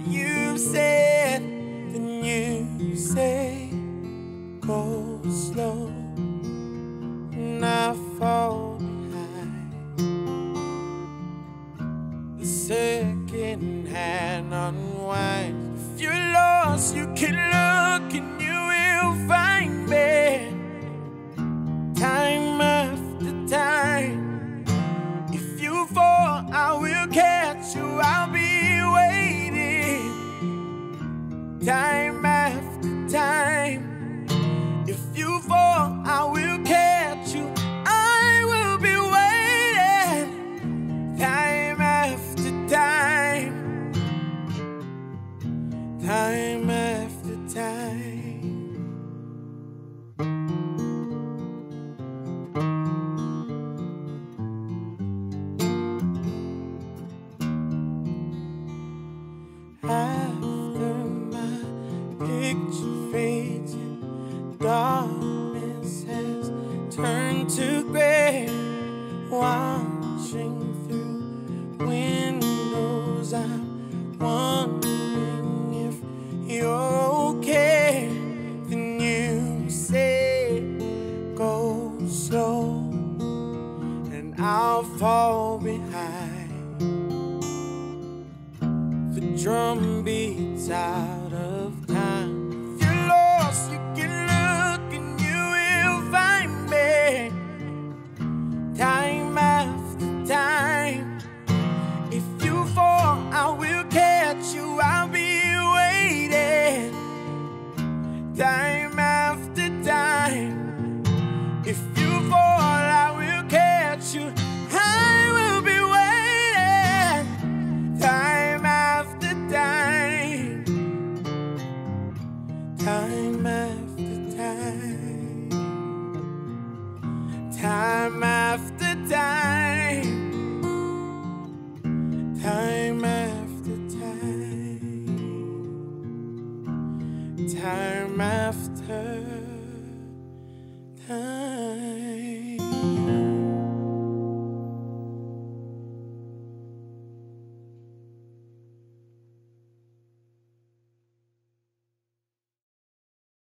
you said, then you say, go slow, and I fall behind. The second hand unwinds. If you're lost, you can look and you will find me. Time after time. If you fall, I will catch you. I'll be waiting. Time after time. If you fall, I will catch you. I will be waiting. Time after time. Time after time. After my picture fades and darkness has turned to gray, watching through windows, I'm wondering if you're okay. Then you say, go slow, and I'll fall behind. The drum beats out of time. If you're lost, you can look and you will find me. Time after time. If you fall, I will catch you. I'll be waiting. Time after time. If you fall, I will catch you. I will be waiting. Time after time. Time after time. Time after time. Time after time. Time after